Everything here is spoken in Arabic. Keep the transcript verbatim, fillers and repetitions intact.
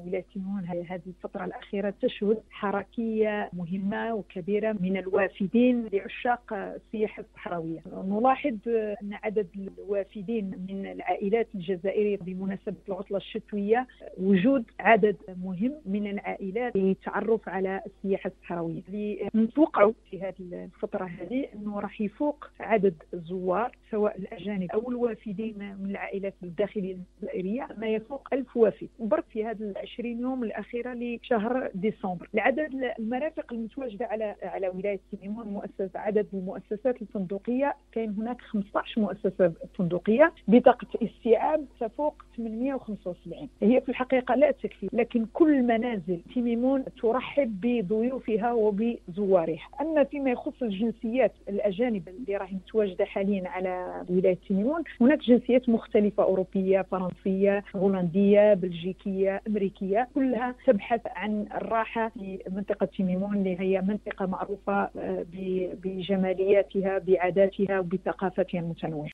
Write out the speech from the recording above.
ولاية تيمون هذه الفترة الأخيرة تشهد حركية مهمة وكبيرة من الوافدين لعشاق السياحة الصحراوية. نلاحظ أن عدد الوافدين من العائلات الجزائرية بمناسبة العطلة الشتوية وجود عدد مهم من العائلات للتعرف على السياحة الصحراوية. نتوقع في هذه الفترة هذه أنه راح يفوق عدد الزوار سواء الأجانب أو الوافدين من العائلات الداخلية الجزائرية ما يفوق ألف وافد برك في هذه العشرين يوم الأخيرة لشهر ديسمبر. العدد المرافق المتواجدة على على ولاية تيمون مؤسسة عدد المؤسسات الفندقية كاين هناك خمسة عشر مؤسسة فندقية بطاقة استيعاب تفوق ثمانمائة وخمسة وسبعين. هي في الحقيقة لا تكفي، لكن كل منازل تيمون ترحب بضيوفها وبزوارها. أما فيما يخص الجنسيات الأجانب اللي راهي متواجدة حاليا على ولاية تيمون، هناك جنسيات مختلفة أوروبية، فرنسية، هولندية، بلجيكية، أمريكية، كلها تبحث عن الراحة في منطقة تيمون اللي هي منطقة معروفة بجمالياتها بعاداتها وبثقافتها المتنوعة.